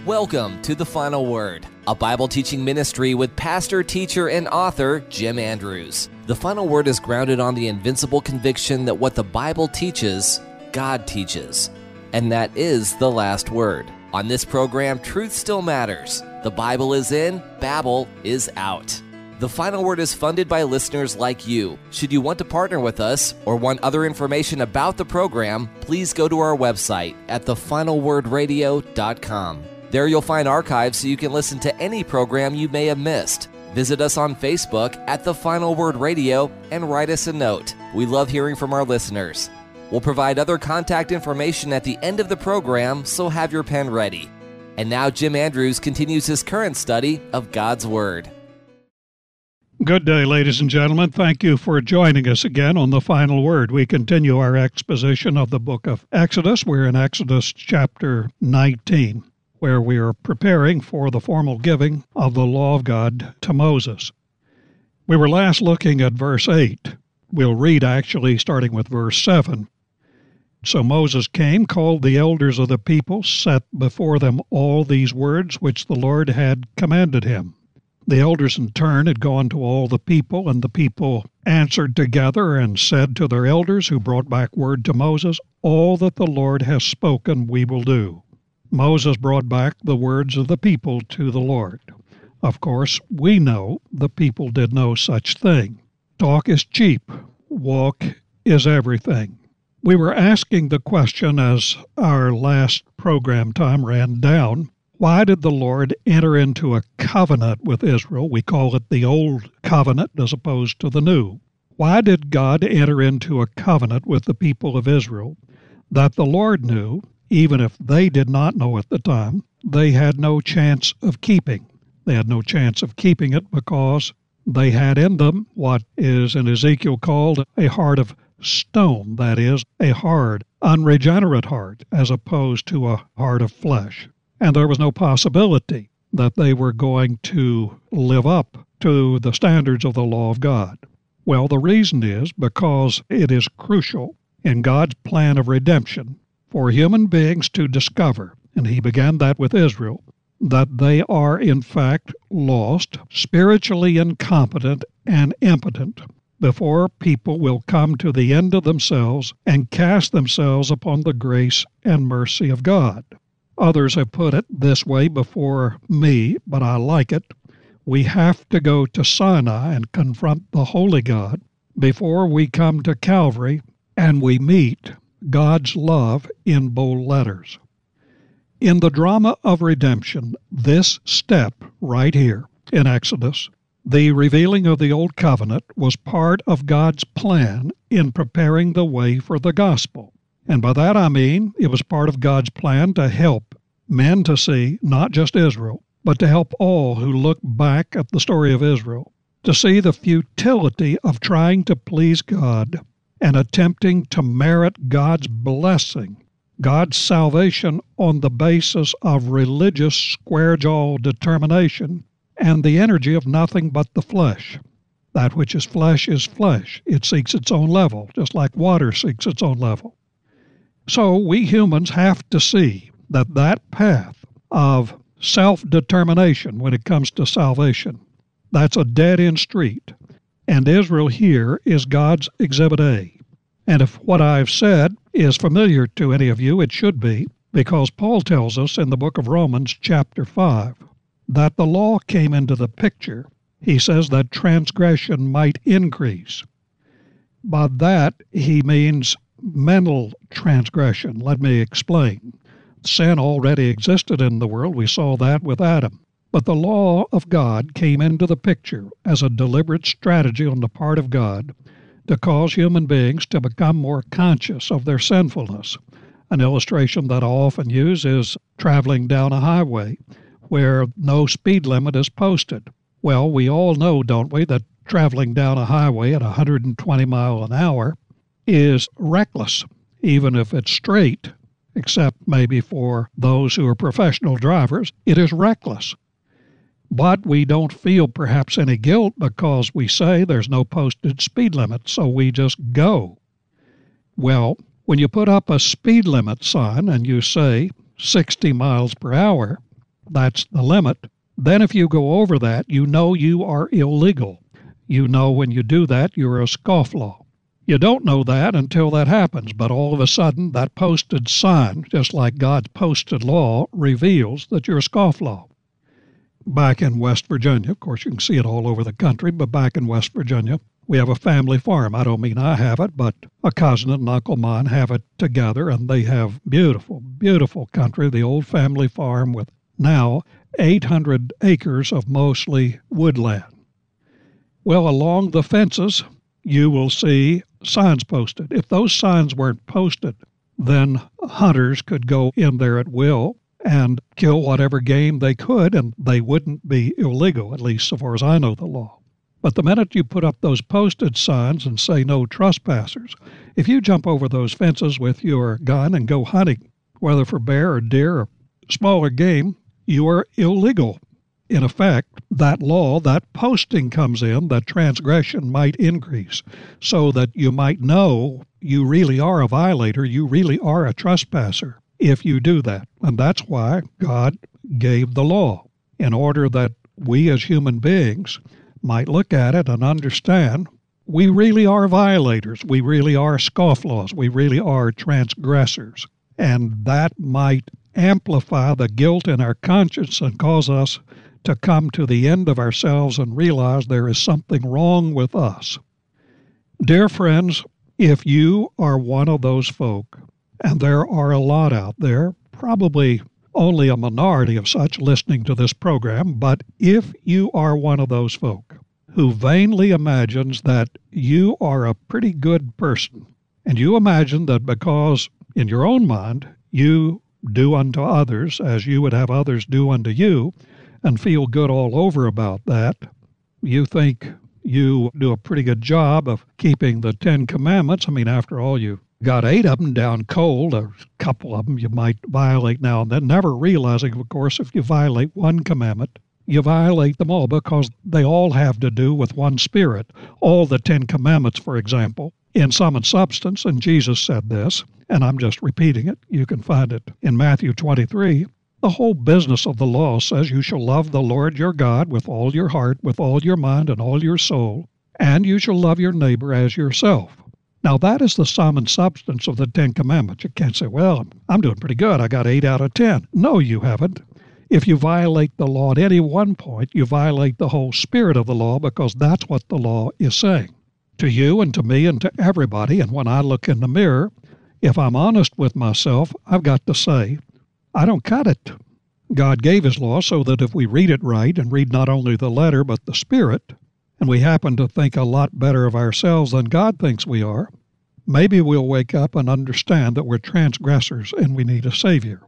Welcome to The Final Word, a Bible teaching ministry with pastor, teacher, and author Jim Andrews. The Final Word is grounded on the invincible conviction that what the Bible teaches, God teaches, and that is the last word. On this program, truth still matters. The Bible is in, Babel is out. The Final Word is funded by listeners like you. Should you want to partner with us or want other information about the program, please go to our website at thefinalwordradio.com. There you'll find archives so you can listen to any program you may have missed. Visit us on Facebook at The Final Word Radio and write us a note. We love hearing from our listeners. We'll provide other contact information at the end of the program, so have your pen ready. And now Jim Andrews continues his current study of God's Word. Good day, ladies and gentlemen. Thank you for joining us again on The Final Word. We continue our exposition of the book of Exodus. We're in Exodus chapter 19, where we are preparing for the formal giving of the law of God to Moses. We were last looking at verse 8. We'll read actually starting with verse 7. So Moses came, called the elders of the people, set before them all these words which the Lord had commanded him. The elders in turn had gone to all the people, and the people answered together and said to their elders who brought back word to Moses, "All that the Lord has spoken we will do." Moses brought back the words of the people to the Lord. Of course, we know the people did no such thing. Talk is cheap. Walk is everything. We were asking the question as our last program time ran down, why did the Lord enter into a covenant with Israel? We call it the Old Covenant as opposed to the New. Why did God enter into a covenant with the people of Israel that the Lord knew, even if they did not know at the time, they had no chance of keeping? They had no chance of keeping it because they had in them what is in Ezekiel called a heart of stone, that is, a hard, unregenerate heart, as opposed to a heart of flesh. And there was no possibility that they were going to live up to the standards of the law of God. Well, the reason is because it is crucial in God's plan of redemption for human beings to discover, and he began that with Israel, that they are in fact lost, spiritually incompetent, and impotent before people will come to the end of themselves and cast themselves upon the grace and mercy of God. Others have put it this way before me, but I like it. We have to go to Sinai and confront the Holy God before we come to Calvary and we meet God's love in bold letters. In the drama of redemption, this step right here in Exodus, the revealing of the Old Covenant, was part of God's plan in preparing the way for the gospel. And by that I mean it was part of God's plan to help men to see not just Israel, but to help all who look back at the story of Israel, to see the futility of trying to please God and attempting to merit God's blessing, God's salvation on the basis of religious square-jaw determination and the energy of nothing but the flesh. That which is flesh. It seeks its own level, just like water seeks its own level. So we humans have to see that that path of self-determination when it comes to salvation, that's a dead-end street. And Israel here is God's Exhibit A. And if what I've said is familiar to any of you, it should be, because Paul tells us in the book of Romans chapter 5 that the law came into the picture. He says that transgression might increase. By that, he means mental transgression. Let me explain. Sin already existed in the world. We saw that with Adam. But the law of God came into the picture as a deliberate strategy on the part of God to cause human beings to become more conscious of their sinfulness. An illustration that I often use is traveling down a highway where no speed limit is posted. Well, we all know, don't we, that traveling down a highway at 120 miles an hour is reckless, even if it's straight, except maybe for those who are professional drivers, it is reckless. But we don't feel perhaps any guilt because we say there's no posted speed limit, so we just go. Well, when you put up a speed limit sign and you say 60 miles per hour, That's the limit. Then if you go over that, you know you are illegal. You know when you do that, you're a scofflaw. You don't know that until that happens, but all of a sudden that posted sign, just like God's posted law, reveals that you're a scofflaw. Back in West Virginia, of course you can see it all over the country, but back in West Virginia, we have a family farm. I don't mean I have it, but a cousin and uncle of mine have it together, and they have beautiful, beautiful country, the old family farm with now 800 acres of mostly woodland. Well, along the fences, you will see signs posted. If those signs weren't posted, then hunters could go in there at will and kill whatever game they could, and they wouldn't be illegal, at least so far as I know the law. But the minute you put up those posted signs and say no trespassers, if you jump over those fences with your gun and go hunting, whether for bear or deer or smaller game, you are illegal. In effect, that law, that posting comes in, that transgression might increase, so that you might know you really are a violator, you really are a trespasser if you do that. And that's why God gave the law, in order that we as human beings might look at it and understand we really are violators, we really are scofflaws, we really are transgressors. And that might amplify the guilt in our conscience and cause us to come to the end of ourselves and realize there is something wrong with us. Dear friends, if you are one of those folk, and there are a lot out there, probably only a minority of such listening to this program, but if you are one of those folk who vainly imagines that you are a pretty good person, and you imagine that because in your own mind you do unto others as you would have others do unto you, and feel good all over about that, you think you do a pretty good job of keeping the 10 Commandments. I mean, after all, you got 8 of them down cold. A couple of them you might violate now and then, never realizing, of course, if you violate one commandment, you violate them all because they all have to do with one spirit. All the 10 Commandments, for example, in sum and substance, and Jesus said this, and I'm just repeating it. You can find it in Matthew 23. The whole business of the law says you shall love the Lord your God with all your heart, with all your mind, and all your soul, and you shall love your neighbor as yourself. Now, that is the sum and substance of the 10 Commandments. You can't say, well, I'm doing pretty good. I got 8 out of 10. No, you haven't. If you violate the law at any one point, you violate the whole spirit of the law because that's what the law is saying. To you and to me and to everybody, and when I look in the mirror, if I'm honest with myself, I've got to say, I don't cut it. God gave His law so that if we read it right and read not only the letter but the spirit, and we happen to think a lot better of ourselves than God thinks we are, maybe we'll wake up and understand that we're transgressors and we need a Savior.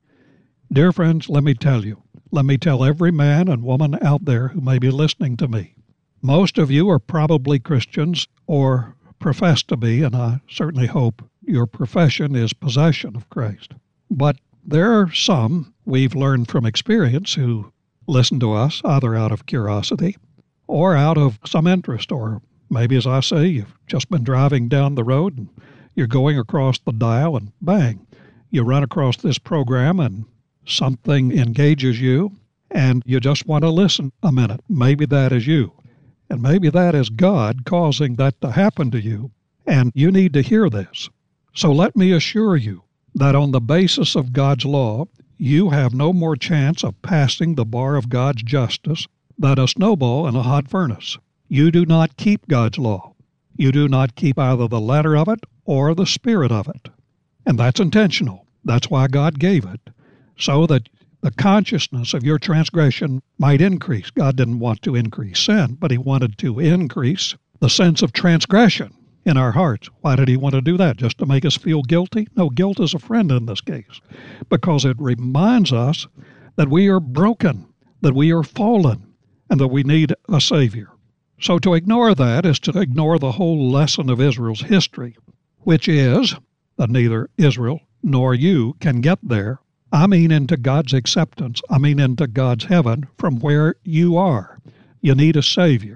Dear friends, let me tell every man and woman out there who may be listening to me, most of you are probably Christians or profess to be, and I certainly hope your profession is possession of Christ. But there are some we've learned from experience who listen to us either out of curiosity or out of some interest, or maybe, as I say, you've just been driving down the road and you're going across the dial and bang, you run across this program and something engages you and you just want to listen a minute. Maybe that is you. And maybe that is God causing that to happen to you, and you need to hear this. So let me assure you that on the basis of God's law, you have no more chance of passing the bar of God's justice than a snowball in a hot furnace. You do not keep God's law. You do not keep either the letter of it or the spirit of it. And that's intentional. That's why God gave it, so that the consciousness of your transgression might increase. God didn't want to increase sin, but He wanted to increase the sense of transgression in our hearts. Why did He want to do that? Just to make us feel guilty? No, guilt is a friend in this case, because it reminds us that we are broken, that we are fallen, and that we need a Savior. So to ignore that is to ignore the whole lesson of Israel's history, which is that neither Israel nor you can get there. I mean into God's acceptance. I mean into God's heaven from where you are. You need a Savior.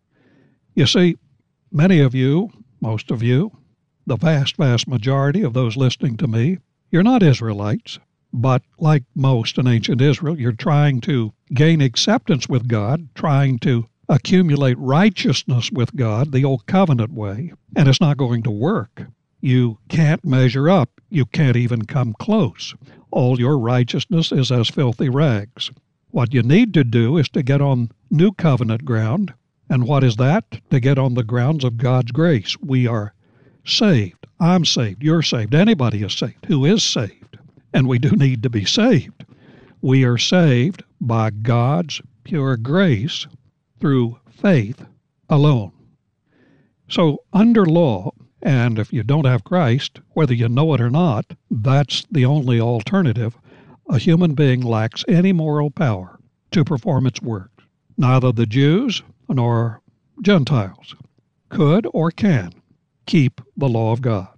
You see, many of you, most of you, the vast, vast majority of those listening to me, you're not Israelites. But like most in ancient Israel, you're trying to gain acceptance with God, trying to accumulate righteousness with God the old covenant way, and it's not going to work. You can't measure up. You can't even come close. All your righteousness is as filthy rags. What you need to do is to get on new covenant ground. And what is that? To get on the grounds of God's grace. We are saved. I'm saved. You're saved. Anybody is saved. Who is saved? And we do need to be saved. We are saved by God's pure grace through faith alone. So under law, and if you don't have Christ, whether you know it or not, that's the only alternative. A human being lacks any moral power to perform its work. Neither the Jews nor Gentiles could or can keep the law of God.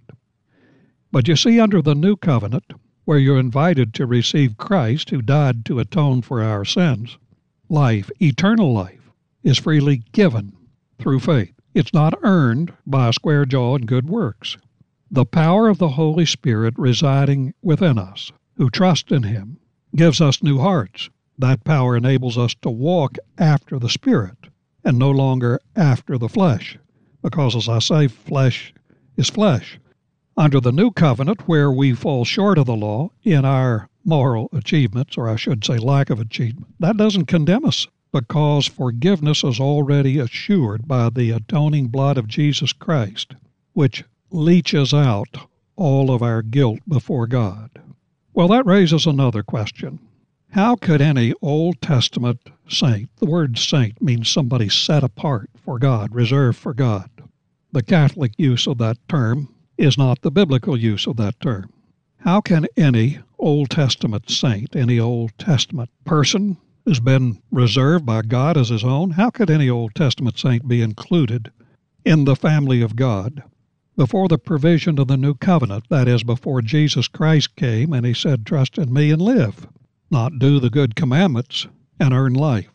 But you see, under the new covenant, where you're invited to receive Christ who died to atone for our sins, life, eternal life, is freely given through faith. It's not earned by a square jaw and good works. The power of the Holy Spirit residing within us, who trust in Him, gives us new hearts. That power enables us to walk after the Spirit and no longer after the flesh, because, as I say, flesh is flesh. Under the new covenant, where we fall short of the law in our moral achievements, or I should say lack of achievement, that doesn't condemn us, because forgiveness is already assured by the atoning blood of Jesus Christ, which leaches out all of our guilt before God. Well, that raises another question. How could any Old Testament saint, the word saint means somebody set apart for God, reserved for God. The Catholic use of that term is not the biblical use of that term. How can any Old Testament saint, any Old Testament person who's been reserved by God as his own, how could any Old Testament saint be included in the family of God before the provision of the new covenant, that is, before Jesus Christ came and He said, "Trust in me and live," not do the good commandments and earn life?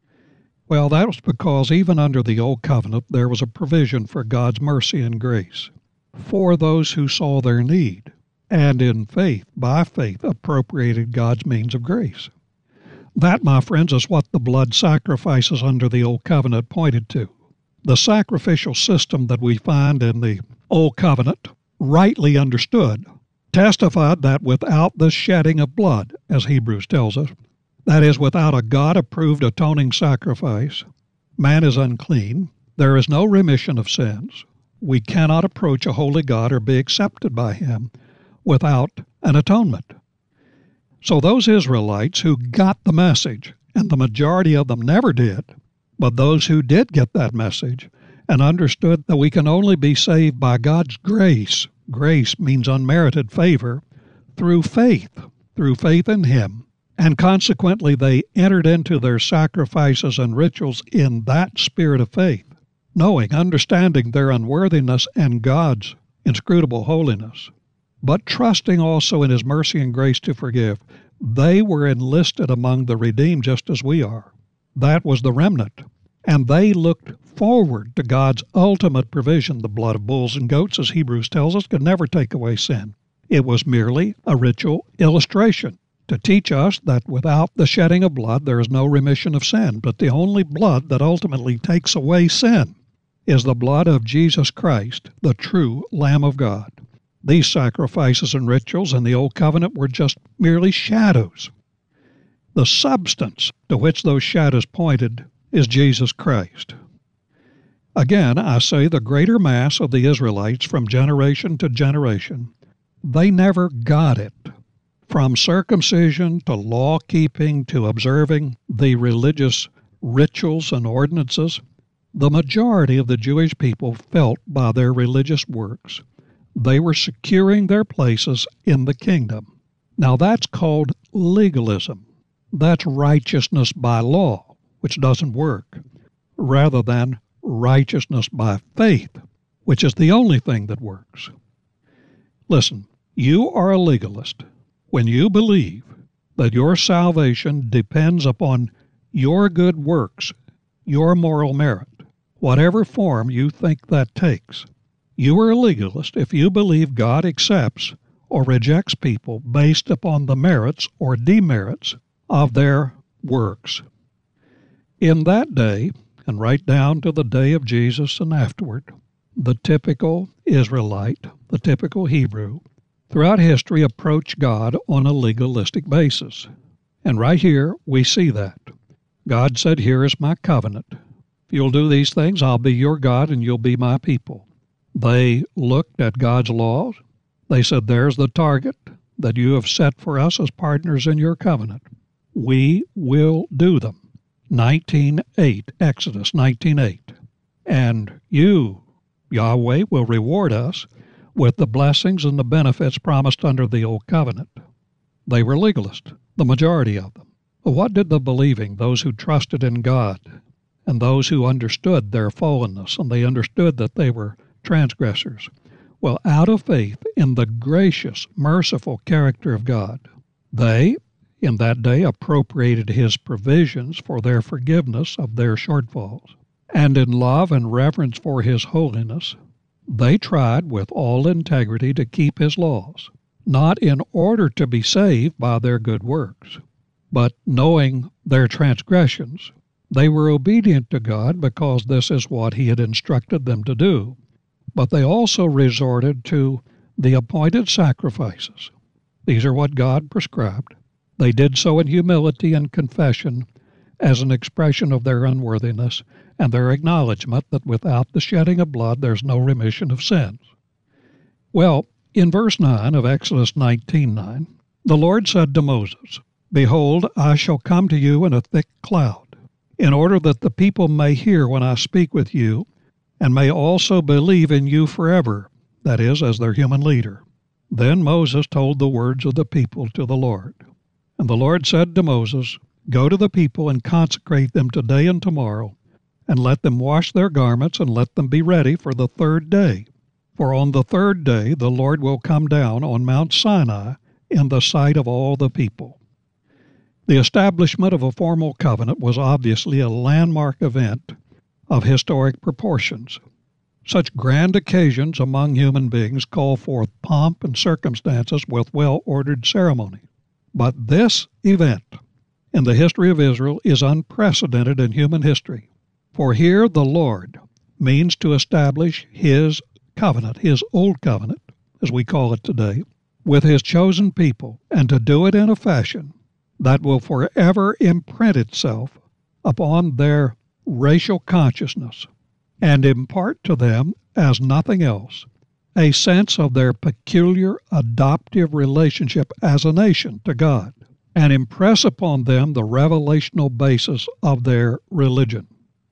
Well, that was because even under the Old Covenant, there was a provision for God's mercy and grace for those who saw their need and in faith, by faith, appropriated God's means of grace. That, my friends, is what the blood sacrifices under the Old Covenant pointed to. The sacrificial system that we find in the Old Covenant, rightly understood, testified that without the shedding of blood, as Hebrews tells us, that is, without a God-approved atoning sacrifice, man is unclean, there is no remission of sins, we cannot approach a holy God or be accepted by Him without an atonement. So those Israelites who got the message, and the majority of them never did, but those who did get that message and understood that we can only be saved by God's grace, grace means unmerited favor, through faith in Him, and consequently they entered into their sacrifices and rituals in that spirit of faith, knowing, understanding their unworthiness and God's inscrutable holiness, but trusting also in His mercy and grace to forgive. They were enlisted among the redeemed just as we are. That was the remnant. And they looked forward to God's ultimate provision. The blood of bulls and goats, as Hebrews tells us, could never take away sin. It was merely a ritual illustration to teach us that without the shedding of blood, there is no remission of sin. But the only blood that ultimately takes away sin is the blood of Jesus Christ, the true Lamb of God. These sacrifices and rituals in the Old Covenant were just merely shadows. The substance to which those shadows pointed is Jesus Christ. Again, I say the greater mass of the Israelites from generation to generation, they never got it. From circumcision to law-keeping to observing the religious rituals and ordinances, the majority of the Jewish people felt by their religious works they were securing their places in the kingdom. Now that's called legalism. That's righteousness by law, which doesn't work, rather than righteousness by faith, which is the only thing that works. Listen, you are a legalist when you believe that your salvation depends upon your good works, your moral merit, whatever form you think that takes. You are a legalist if you believe God accepts or rejects people based upon the merits or demerits of their works. In that day, and right down to the day of Jesus and afterward, the typical Israelite, the typical Hebrew, throughout history approached God on a legalistic basis. And right here we see that. God said, "Here is my covenant. If you'll do these things, I'll be your God and you'll be my people." They looked at God's laws. They said, "There's the target that you have set for us as partners in your covenant. We will do them." 19:8, Exodus 19:8. "And you, Yahweh, will reward us with the blessings and the benefits promised under the old covenant." They were legalists, the majority of them. But what did the believing, those who trusted in God, and those who understood their fallenness, and they understood that they were transgressors, well, out of faith in the gracious, merciful character of God, they, in that day, appropriated His provisions for their forgiveness of their shortfalls. And in love and reverence for His holiness, they tried with all integrity to keep His laws, not in order to be saved by their good works, but knowing their transgressions, they were obedient to God because this is what He had instructed them to do. But they also resorted to the appointed sacrifices. These are what God prescribed. They did so in humility and confession as an expression of their unworthiness and their acknowledgement that without the shedding of blood there's no remission of sins. Well, in verse 9 of Exodus 19:9, the Lord said to Moses, "Behold, I shall come to you in a thick cloud, in order that the people may hear when I speak with you, and may also believe in you forever," that is, as their human leader. Then Moses told the words of the people to the Lord. And the Lord said to Moses, "Go to the people and consecrate them today and tomorrow, and let them wash their garments, and let them be ready for the third day. For on the third day the Lord will come down on Mount Sinai in the sight of all the people." The establishment of a formal covenant was obviously a landmark event of historic proportions. Such grand occasions among human beings call forth pomp and circumstances with well-ordered ceremony. But this event in the history of Israel is unprecedented in human history. For here the Lord means to establish His covenant, His old covenant, as we call it today, with His chosen people, and to do it in a fashion that will forever imprint itself upon their racial consciousness and impart to them, as nothing else, a sense of their peculiar adoptive relationship as a nation to God, and impress upon them the revelational basis of their religion.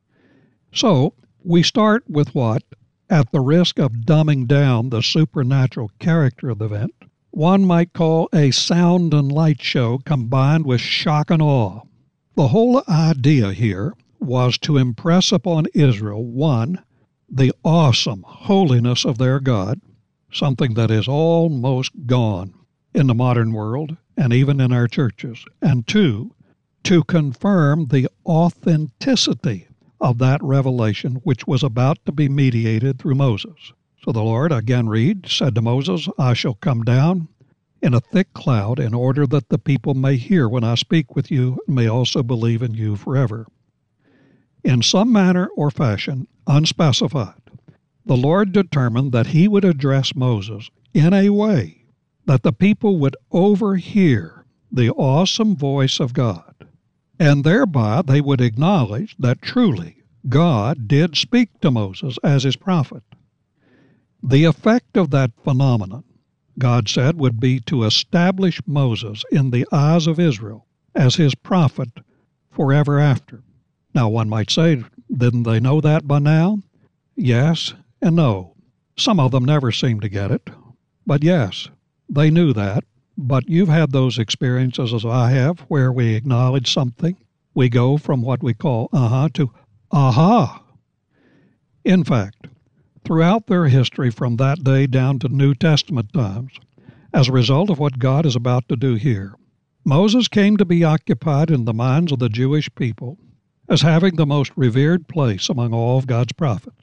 So, we start with what, at the risk of dumbing down the supernatural character of the event, one might call a sound and light show combined with shock and awe. The whole idea here was to impress upon Israel, one, the awesome holiness of their God, something that is almost gone in the modern world and even in our churches, and two, to confirm the authenticity of that revelation which was about to be mediated through Moses. So the Lord, again read, said to Moses, "I shall come down in a thick cloud in order that the people may hear when I speak with you and may also believe in you forever." In some manner or fashion, unspecified, the Lord determined that He would address Moses in a way that the people would overhear the awesome voice of God, and thereby they would acknowledge that truly God did speak to Moses as His prophet. The effect of that phenomenon, God said, would be to establish Moses in the eyes of Israel as His prophet forever after. Now, one might say, didn't they know that by now? Yes and no. Some of them never seem to get it. But yes, they knew that. But you've had those experiences as I have, where we acknowledge something. We go from what we call to aha. In fact, throughout their history from that day down to New Testament times, as a result of what God is about to do here, Moses came to be occupied in the minds of the Jewish people as having the most revered place among all of God's prophets.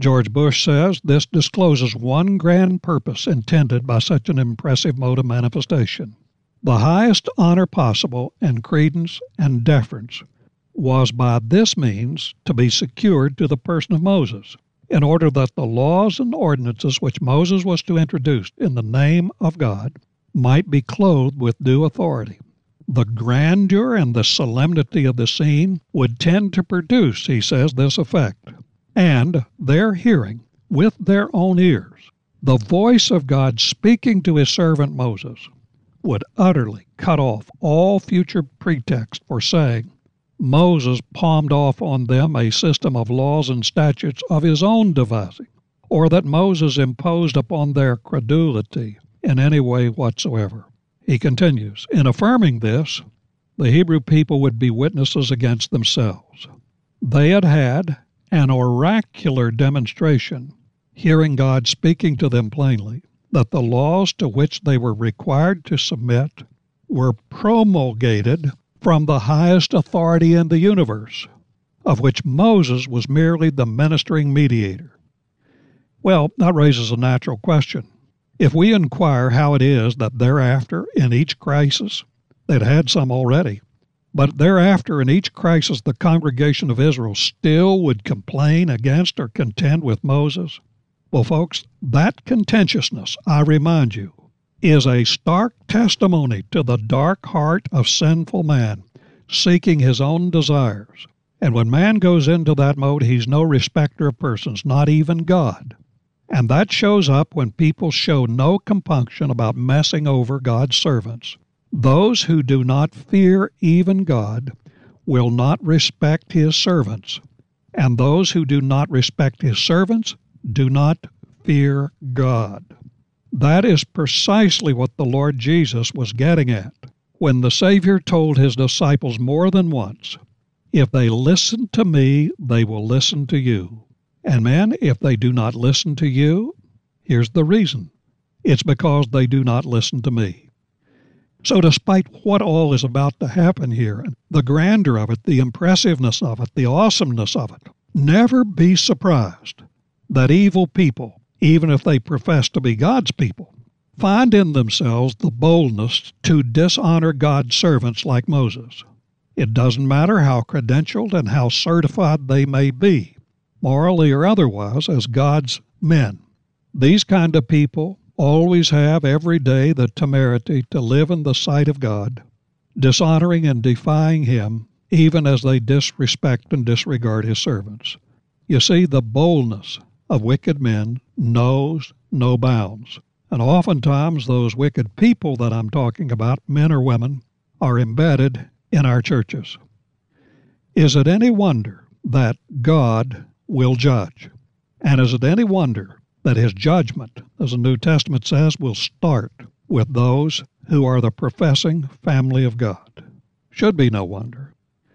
George Bush says this discloses one grand purpose intended by such an impressive mode of manifestation. The highest honor possible and credence and deference was by this means to be secured to the person of Moses, in order that the laws and ordinances which Moses was to introduce in the name of God might be clothed with due authority. The grandeur and the solemnity of the scene would tend to produce, he says, this effect. And their hearing, with their own ears, the voice of God speaking to his servant Moses, would utterly cut off all future pretext for saying Moses palmed off on them a system of laws and statutes of his own devising, or that Moses imposed upon their credulity in any way whatsoever. He continues, in affirming this, the Hebrew people would be witnesses against themselves. They had had an oracular demonstration, hearing God speaking to them plainly, that the laws to which they were required to submit were promulgated from the highest authority in the universe, of which Moses was merely the ministering mediator. Well, that raises a natural question. If we inquire how it is that thereafter, in each crisis, they'd had some already, but thereafter in each crisis the congregation of Israel still would complain against or contend with Moses, well, folks, that contentiousness, I remind you, is a stark testimony to the dark heart of sinful man, seeking his own desires. And when man goes into that mode, he's no respecter of persons, not even God. And that shows up when people show no compunction about messing over God's servants. Those who do not fear even God will not respect his servants, and those who do not respect his servants do not fear God. That is precisely what the Lord Jesus was getting at when the Savior told his disciples more than once, if they listen to me, they will listen to you. And man, if they do not listen to you, here's the reason. It's because they do not listen to me. So despite what all is about to happen here, the grandeur of it, the impressiveness of it, the awesomeness of it, never be surprised that evil people, even if they profess to be God's people, find in themselves the boldness to dishonor God's servants like Moses. It doesn't matter how credentialed and how certified they may be, morally or otherwise, as God's men. These kind of people always have every day the temerity to live in the sight of God, dishonoring and defying him, even as they disrespect and disregard his servants. You see, the boldness of wicked men knows no bounds. And oftentimes those wicked people that I'm talking about, men or women, are embedded in our churches. Is it any wonder that God will judge? And is it any wonder that his judgment, as the New Testament says, will start with those who are the professing family of God? Should be no wonder.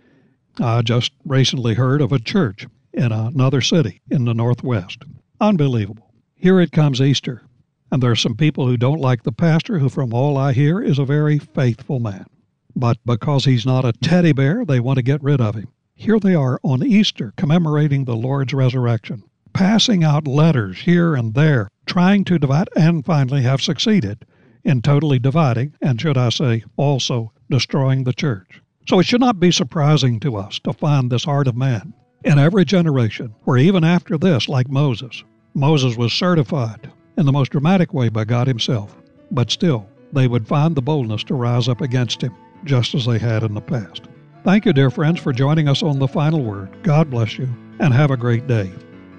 I just recently heard of a church in another city in the Northwest. Unbelievable. Here it comes Easter, and there are some people who don't like the pastor, who from all I hear is a very faithful man. But because he's not a teddy bear, they want to get rid of him. Here they are on Easter commemorating the Lord's resurrection, passing out letters here and there, trying to divide, and finally have succeeded in totally dividing, and should I say, also destroying the church. So it should not be surprising to us to find this heart of man in every generation, where even after this, like Moses was certified in the most dramatic way by God himself, but still they would find the boldness to rise up against him, just as they had in the past. Thank you, dear friends, for joining us on The Final Word. God bless you, and have a great day.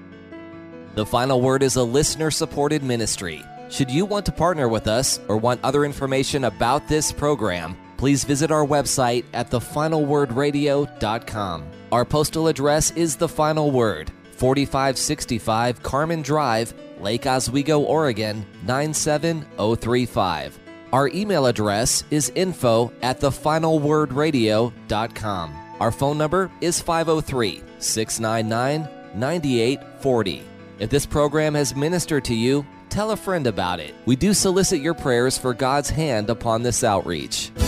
The Final Word is a listener-supported ministry. Should you want to partner with us or want other information about this program, please visit our website at thefinalwordradio.com. Our postal address is The Final Word, 4565 Carmen Drive, Lake Oswego, Oregon, 97035. Our email address is info@thefinalwordradio.com. Our phone number is 503-699-9840. If this program has ministered to you, tell a friend about it. We do solicit your prayers for God's hand upon this outreach.